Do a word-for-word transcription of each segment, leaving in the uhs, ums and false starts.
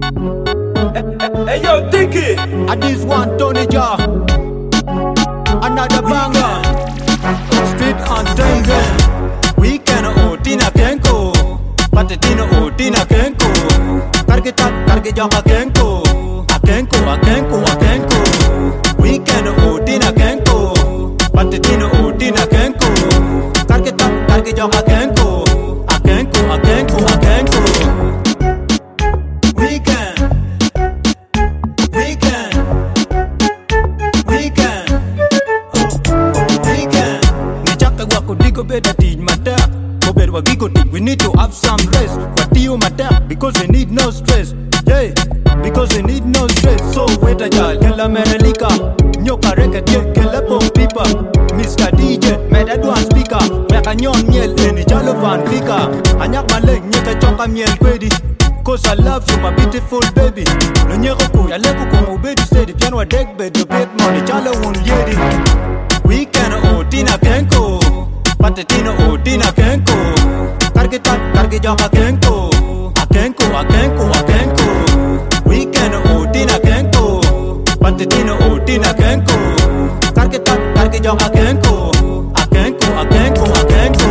Hey yo, Tiki, I this one Tony Jaa, another banger. Street anthem. Weekend oh tina kenko, patetino oh tina kenko. Karke tak karke jaka kenko, akenko akenko akenko. Weekend oh tina kenko, patetino oh tina kenko. Karke tak karke jaka kenko, akenko akenko akenko. Weekend, weekend, weekend, weekend. Ni chaka wako digo beda teach mata. Go bed wa gigo teach. We need to have some rest. What do you matter? Because we need no stress. Yeah, because we need no stress. So wait a jal, kela menelika. Nyoka record ye kela pong pipa. Mister D J, meda duan speaker. Weka nyon miel eni jalo van fika. Anyak maleng nyeka choka miel kwedi. Cause I love you, my beautiful baby. No nyeko ku, ya leku ku mubedi steady. Piano a deck bed, you bed money, chalo un yedi. Weekend oh tina kenko, patetino oh tina kenko. Karke tak, karke jaka kenko. Akenko, akenko, akenko. Weekend oh tina kenko, patetino oh tina kenko. Karke tak, karke jaka kenko. Akenko, akenko, akenko.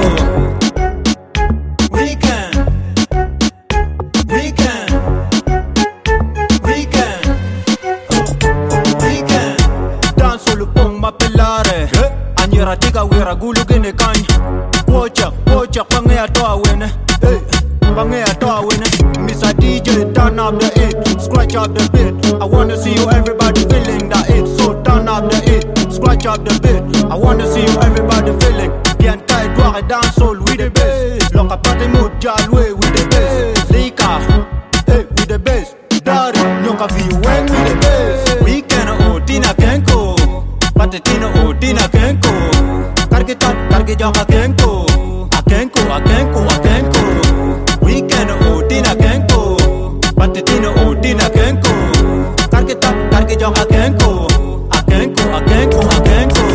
Weekend, weekend, weekend, weekend. Dance solo pong mapelare. Anyera tika wera gulu gene kany. Wocha, wocha pangea toa wene. Hey, pangea toa wene. Mister D J turn up the hit, scratch up the beat. I wanna see you everybody feeling that hit. So turn up the hit, scratch up the beat. I wanna see you everybody feeling. Bien tight, rock a dance soul with the bass. Lock a party mood, jalwe with the bass. Lika, hey, with the bass. Dari, nyoka fi weng with the bass. Weekend oh tina kenko, patetino oh tina kenko. Karke tak, karke jaka kenko. Akenko, akenko, akenko. Weekend oh tina kenko, patetino oh tina kenko. Karke tak, karke jaka kenko. Akenko, akenko, akenko.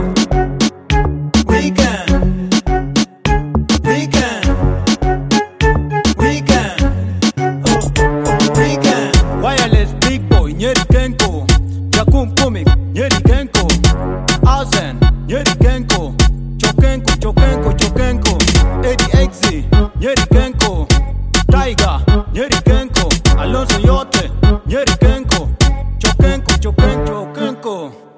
Weekend, weekend, weekend, oh, weekend. Wireless big boy, nyeri kenko. Jakum kumik, nyeri kenko. Azen, nyeri kenko. Chokenko, chokenko, chokenko. Eddie Exi, nyeri kenko. Tiger, nyeri kenko. Alonso Yote, nyeri kenko. Chokenko, chokenko, chokenko.